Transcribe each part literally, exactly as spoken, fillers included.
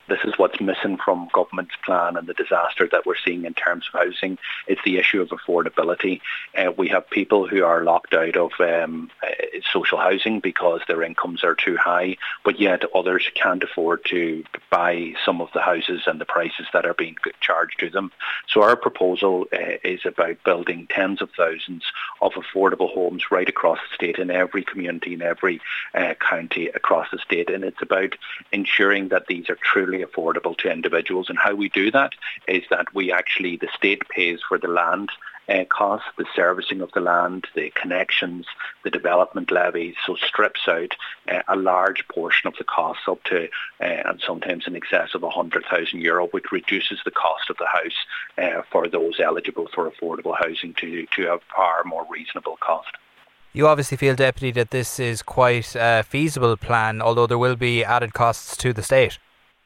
This is what's missing from government's plan and the disaster that we're seeing in terms of housing. It's the issue of affordability. Uh, we have people who are locked out of um, uh, social housing because their incomes are too high, but yet others can't afford to buy some of the houses and the prices that are being charged to them. So our proposal uh, is about building tens of thousands of affordable homes right across the state, in every community, in every uh, county across the state. And it's about ensuring that these are truly affordable to individuals. And how we do that is that we actually, the state pays for the land uh, costs, the servicing of the land, the connections, the development levies, so strips out uh, a large portion of the costs up to, uh, and sometimes in excess of one hundred thousand euro, which reduces the cost of the house uh, for those eligible for affordable housing to, to a far more reasonable cost. You obviously feel, Deputy, that this is quite a feasible plan, although there will be added costs to the state.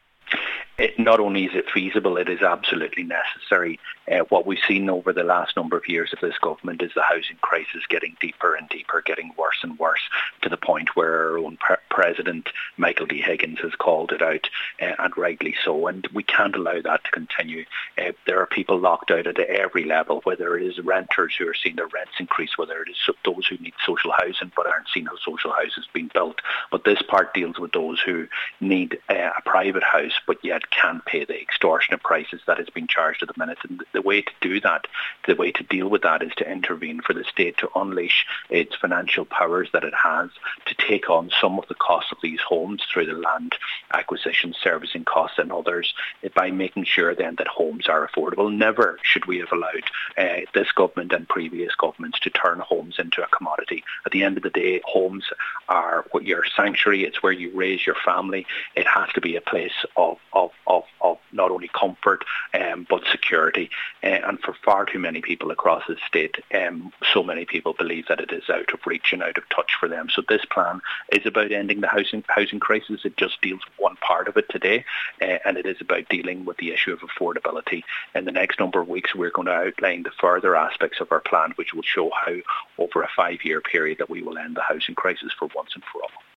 It, not only is it feasible, it is absolutely necessary. Uh, what we've seen over the last number of years of this government is the housing crisis getting deeper and deeper, getting worse and worse, to the point where our own pre- President, Michael D. Higgins, has called it out, uh, and rightly so. And we can't allow that to continue. Uh, there are people locked out at every level, whether it is renters who are seeing their rents increase, whether it is those who need social housing but aren't seeing how social housing is being built. But this part deals with those who need uh, a private house but yet can't pay the extortionate prices that is being charged at the minute. And the way to do that, the way to deal with that, is to intervene for the state to unleash its financial powers that it has to take on some of the costs of these homes through the land acquisition, servicing costs and others, by making sure then that homes are affordable. Never should we have allowed uh, this government and previous governments to turn homes into a commodity. At the end of the day, homes are what your sanctuary, it's where you raise your family. It has to be a place of of of, of not only comfort um, but security. Uh, and for far too many people across the state, um, so many people believe that it is out of reach and out of touch for them. So this plan is about ending the housing housing crisis. It just deals with one part of it today, uh, and it is about dealing with the issue of affordability. In the next number of weeks, we're going to outline the further aspects of our plan, which will show how, over a five-year period, that we will end the housing crisis for once and for all.